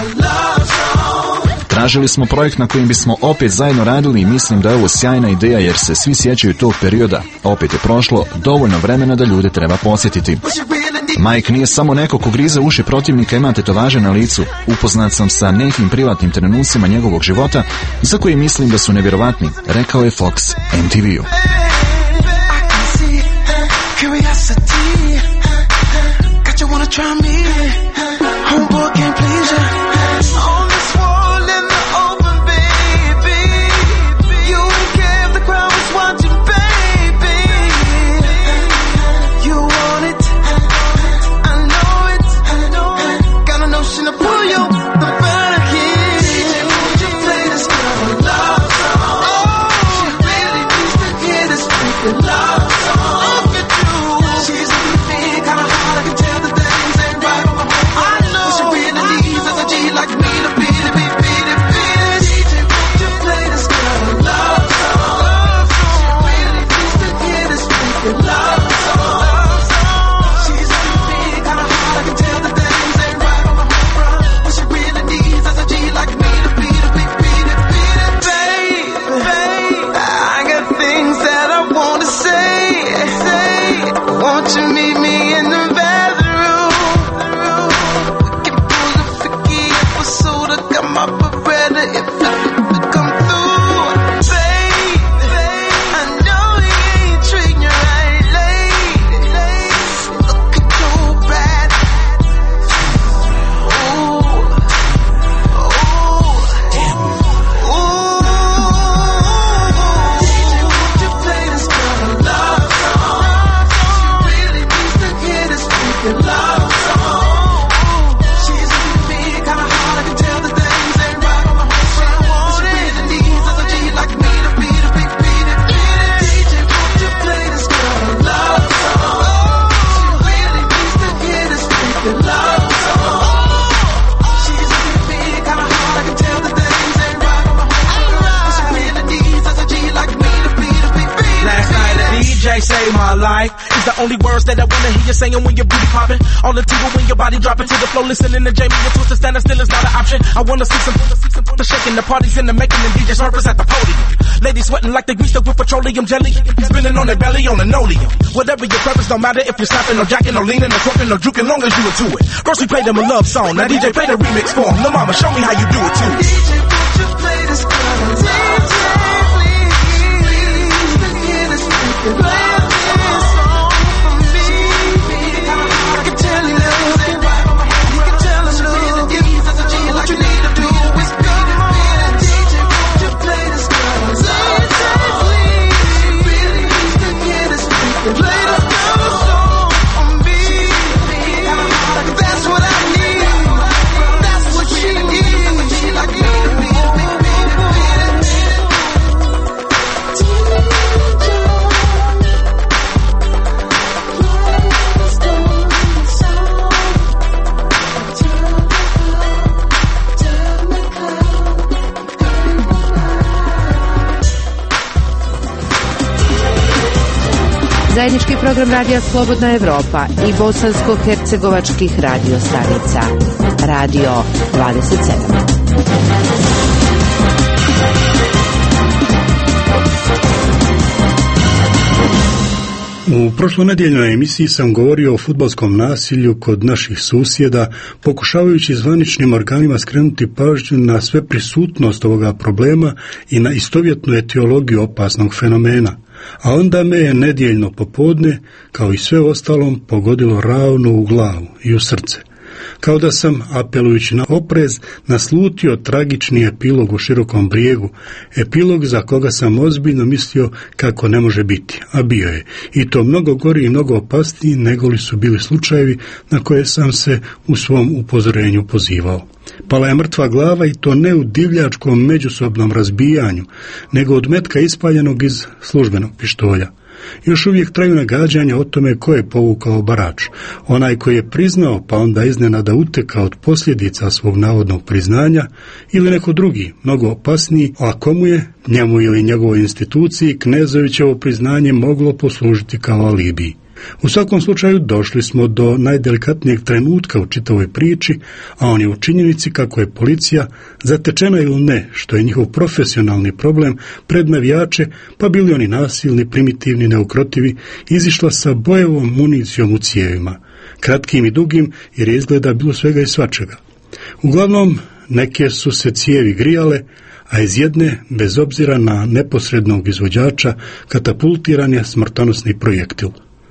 Tražili smo projekt na kojem bismo opet zajedno radili i mislim da je ovo sjajna ideja jer se svi sjećaju tog perioda. Opet je prošlo dovoljno vremena da ljude treba posjetiti. Mike nije samo neko ko grize uši protivnika, ima tetovaže na licu. Upoznat sam sa nekim privatnim trenucima njegovog života za koje mislim da su nevjerovatni, rekao je Fox MTV-u. Only words that I wanna hear you saying when your booty popping. All the tingle when your body dropping to the floor. Listening to Jamie, your twisted standing still is not an option. I wanna see some the shaking, the parties in the making, and DJs purpose at the podium. Ladies sweating like they greased up with petroleum jelly, spinning on their belly on linoleum. Whatever your purpose, don't matter if you're snapping or jacking or leaning or twerking or juking, long as you into it. First we play them a love song, now DJ play the remix for 'em. No mama, show me how you do it too. DJ, would you play this girl? DJ, please, hear this play. Zajednički program Radija Slobodna Evropa i bosansko-hercegovačkih radio stanica. Radio 27. U prošlonedjeljnoj emisiji sam govorio o fudbalskom nasilju kod naših susjeda, pokušavajući zvaničnim organima skrenuti pažnju na sve prisutnost ovoga problema i na istovjetnu etiologiju opasnog fenomena. A onda me je nedjeljno popodne, kao i sve ostalom, pogodilo ravno u glavu i u srce. Kao da sam, apelujući na oprez, naslutio tragični epilog u Širokom Brijegu, epilog za koga sam ozbiljno mislio kako ne može biti, a bio je, i to mnogo gori i mnogo opasniji nego li su bili slučajevi na koje sam se u svom upozorenju pozivao. Pala je mrtva glava i to ne u divljačkom međusobnom razbijanju, nego od metka ispaljenog iz službenog pištolja. Još uvijek traju nagađanja o tome ko je povukao barač, onaj koji je priznao pa onda iznenada utekao od posljedica svog navodnog priznanja, ili neko drugi, mnogo opasniji, a komu je, njemu ili njegovoj instituciji, Knezovićevo priznanje moglo poslužiti kao alibi. U svakom slučaju došli smo do najdelikatnijeg trenutka u čitavoj priči, a on je u činjenici kako je policija, zatečena ili ne, što je njihov profesionalni problem, pred navijače, pa bili oni nasilni, primitivni, neukrotivi, izišla sa bojevom municijom u cijevima, kratkim i dugim, jer je izgleda bilo svega i svačega. Uglavnom, neke su se cijevi grijale, a iz jedne, bez obzira na neposrednog izvođača, katapultiran je smrtonosni projektil.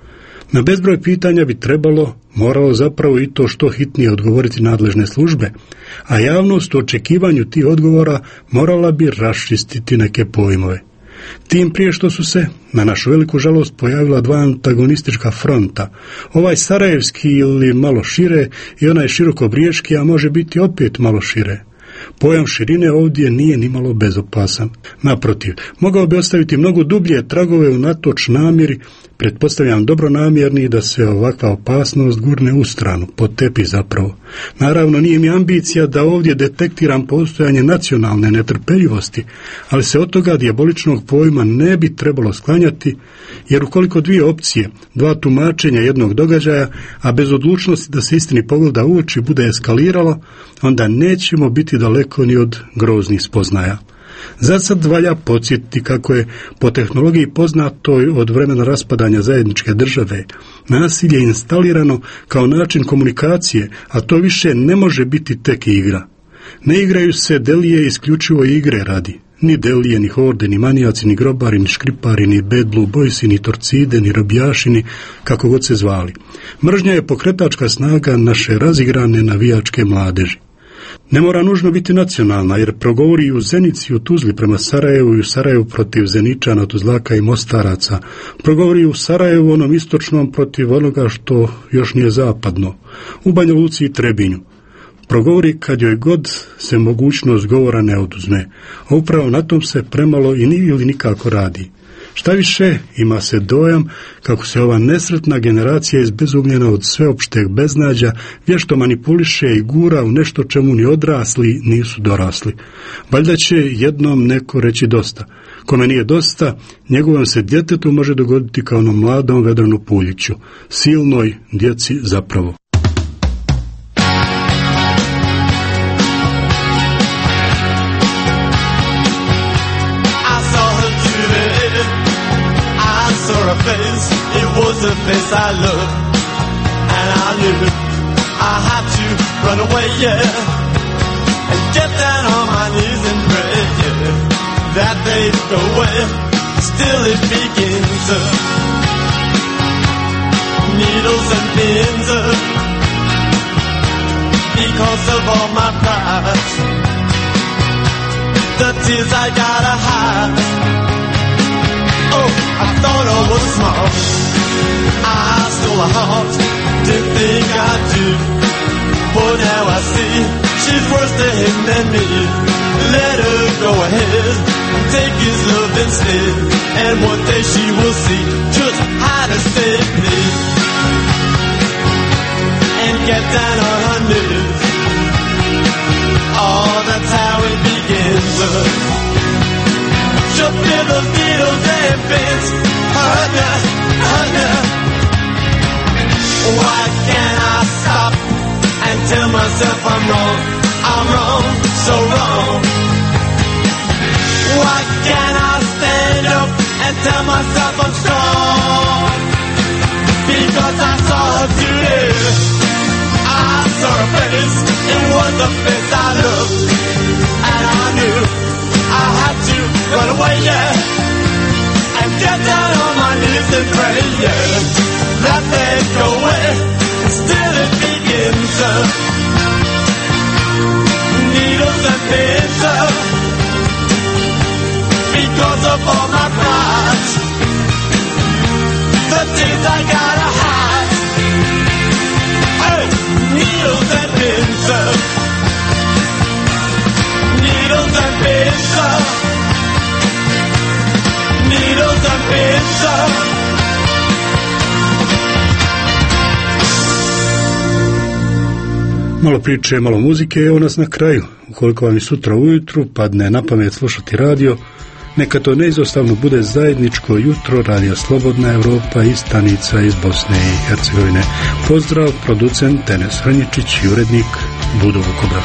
Na bezbroj pitanja bi moralo zapravo i to što hitnije odgovoriti nadležne službe, a javnost u očekivanju tih odgovora morala bi raščistiti neke pojmove. Tim prije što su se, na našu veliku žalost, pojavila dva antagonistička fronta, ovaj sarajevski ili malo šire i onaj širokobriješki, a može biti opet malo šire. Pojam širine ovdje nije nimalo bezopasan. Naprotiv, mogao bi ostaviti mnogo dublje tragove unatoč namjeri, pretpostavljam dobronamjerni, da se ovakva opasnost gurne u stranu, pod tepih zapravo. Naravno, nije mi ambicija da ovdje detektiram postojanje nacionalne netrpeljivosti, ali se od toga dijaboličnog pojma ne bi trebalo sklanjati, jer ukoliko dvije opcije, dva tumačenja jednog događaja, a bez odlučnosti da se istini pogleda u oči, bude eskaliralo, onda nećemo biti daleko ni od groznih spoznaja. Zasad valja podsjetiti kako je po tehnologiji poznatoj od vremena raspadanja zajedničke države nasilje instalirano kao način komunikacije, a to više ne može biti tek igra. Ne igraju se delije isključivo igre radi. Ni delije, ni horde, ni manijaci, ni grobari, ni škripari, ni bad blue boysi, ni torcide, ni robijašini, kako god se zvali. Mržnja je pokretačka snaga naše razigrane navijačke mladeži. Ne mora nužno biti nacionalna, jer progovori i u Zenici i u Tuzli prema Sarajevu i u Sarajevu protiv Zeničana, Tuzlaka i Mostaraca. Progovori i u Sarajevu onom istočnom protiv onoga što još nije zapadno, u Banja Luci i Trebinju. Progovori kad joj god se mogućnost govora ne oduzme, a upravo na tom se premalo i ni ili nikako radi. Šta više, ima se dojam kako se ova nesretna generacija izbezumljena od sveopšteg beznađa vješto manipuliše i gura u nešto čemu ni odrasli nisu dorasli. Valjda će jednom neko reći dosta. Kome nije dosta, njegovom se djetetu može dogoditi kao onom mladom Vedranu Puljiću, silnoj djeci zapravo. It was the face I loved, and I knew I had to run away, yeah, and get down on my knees and pray, yeah, that they'd go away. Still it begins, needles and pins, because of all my pride, the tears I gotta hide. Oh, I thought I was smart, I stole her heart, didn't think I'd do, but now I see, she's worse to him than me. Let her go ahead, take his love instead, and one day she will see just how to save me, and get down on her knees. Oh, that's how it begins. She'll feel those needles and pins, Why can't I stop and tell myself I'm wrong, so wrong? Why can't I stand up and tell myself I'm strong? up all my pride. The things I gotta hide. Hey, needles and pins up. Needles and pins up. Needles and pins up. Malo priče, malo muzike, evo nas na kraju. Ukoliko vam i sutra ujutru padne na pamet slušati radio, neka to neizostavno bude zajedničko jutro Radio Slobodna Evropa i stanica iz Bosne i Hercegovine. Pozdrav, producent Enes Hrnjičić i urednik Budo Vukobrad.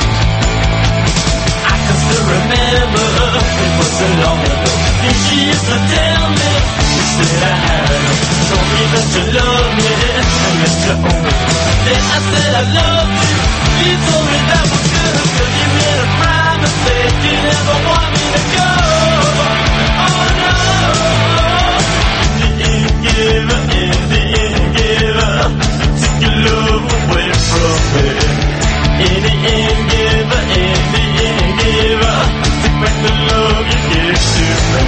You told me that was good, cause you made a promise that you never want me to go. Oh no, in the end giver, take your love away from me. In the end giver, take back the love you gave to me.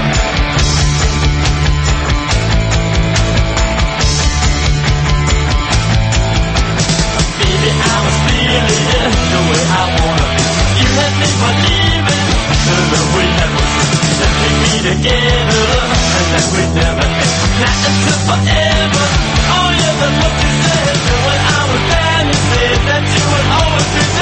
The way I wanna be. You had me believing the love we had was that we'd be together and that we'd never end. Not until forever. Oh yeah, the look you said. And when I was down, you said that you would always be